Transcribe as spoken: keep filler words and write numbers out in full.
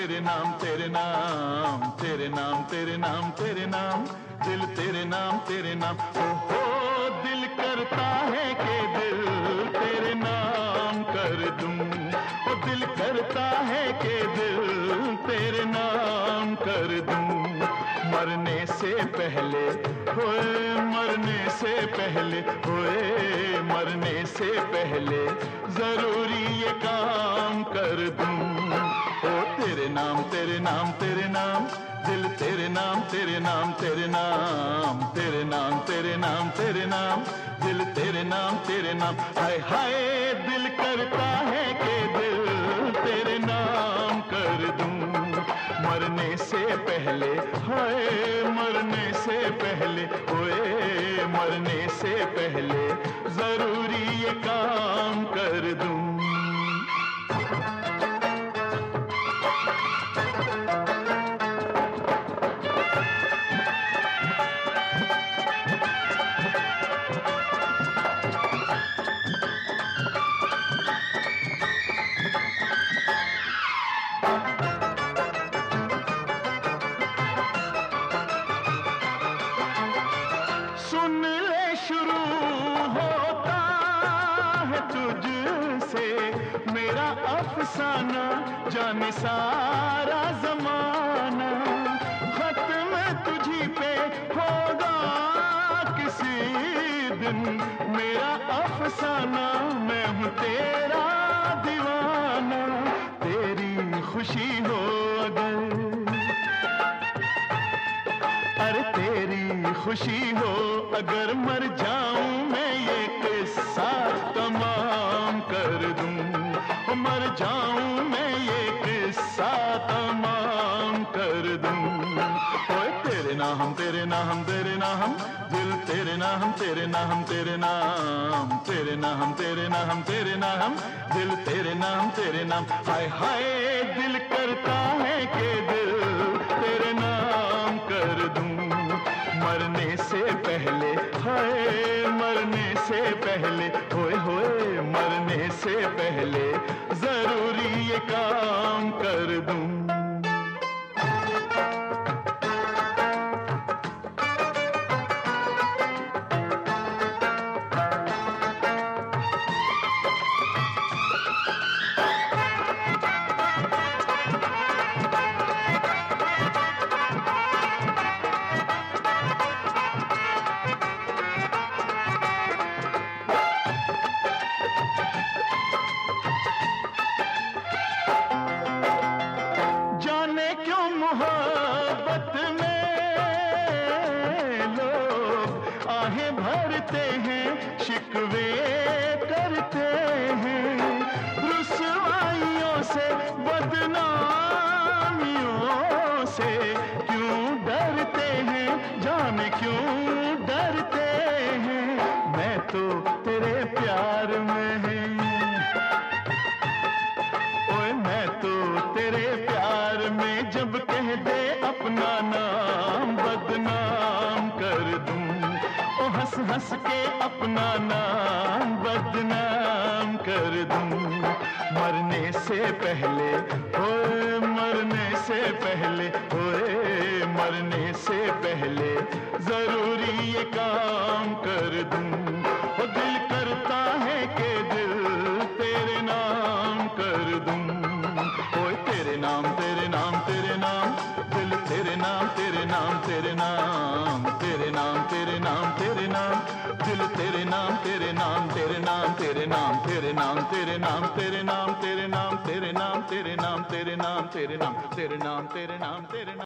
तेरे नाम तेरे नाम तेरे नाम तेरे नाम तेरे नाम दिल तेरे नाम तेरे नाम। ओ हो दिल करता है कि दिल तेरे नाम कर दूं, ओ दिल करता है कि दिल तेरे नाम कर दूं। मरने से पहले होए मरने से पहले होए मरने से पहले जरूरी ये काम कर दूं। ओ तेरे नाम तेरे नाम तेरे नाम दिल तेरे नाम तेरे नाम तेरे नाम तेरे नाम तेरे नाम तेरे नाम दिल तेरे नाम तेरे नाम। हाय हाय दिल करता है कि दिल तेरे नाम कर दूं। मरने से पहले हाय मरने से पहले ओए मरने से पहले जरूरी ये काम कर दूं। सुन ले शुरू होता है तुझसे मेरा अफसाना, जाने सारा जमाना खत्म तुझी पे होगा किसी दिन। मेरा अफसाना मैं हूँ तेरा दीवाना, तेरी खुशी हो अगर अरे तेरी खुशी हो अगर मर जाऊं मैं ये किस्सा तमाम कर दूं। मर जाऊं मैं ये किस्सा तमाम कर दूं। ओए तेरे नाम तेरे नाम तेरे नाम दिल तेरे नाम तेरे नाम तेरे नाम तेरे नाम तेरे नाम तेरे नाम दिल तेरे नाम तेरे नाम। हाय हाय दिल करता है कि दिल तेरे नाम कर दूं। मरने से पहले हाय मरने से पहले होए होए मरने से पहले जरूरी ये काम कर दूं। मोहब्बत में लोग आहें भरते हैं, शिकवे करते हैं, रुसवाइयों से बदनामियों से क्यों डरते हैं, जाने क्यों डरते हैं। मैं तो तेरे प्यार में है ओए मैं तो तेरे प्यार में जब कह दे अपना नाम बदनाम कर दूं। ओ हंस हंस के अपना नाम बदनाम कर दूं। मरने से पहले ओए मरने से पहले ओए मरने से पहले जरूरी ये काम कर दूं। ओ दिल करता है कि दिल तेरे नाम कर दूं। ओए तेरे नाम तेरे नाम तेरे नाम दिल तेरे नाम तेरे नाम तेरे नाम तेरे नाम तेरे नाम तेरे नाम दिल तेरे नाम तेरे नाम तेरे नाम तेरे नाम तेरे नाम तेरे नाम तेरे नाम तेरे नाम तेरे नाम तेरे नाम तेरे नाम तेरे नाम तेरे नाम तेरे नाम तेरे नाम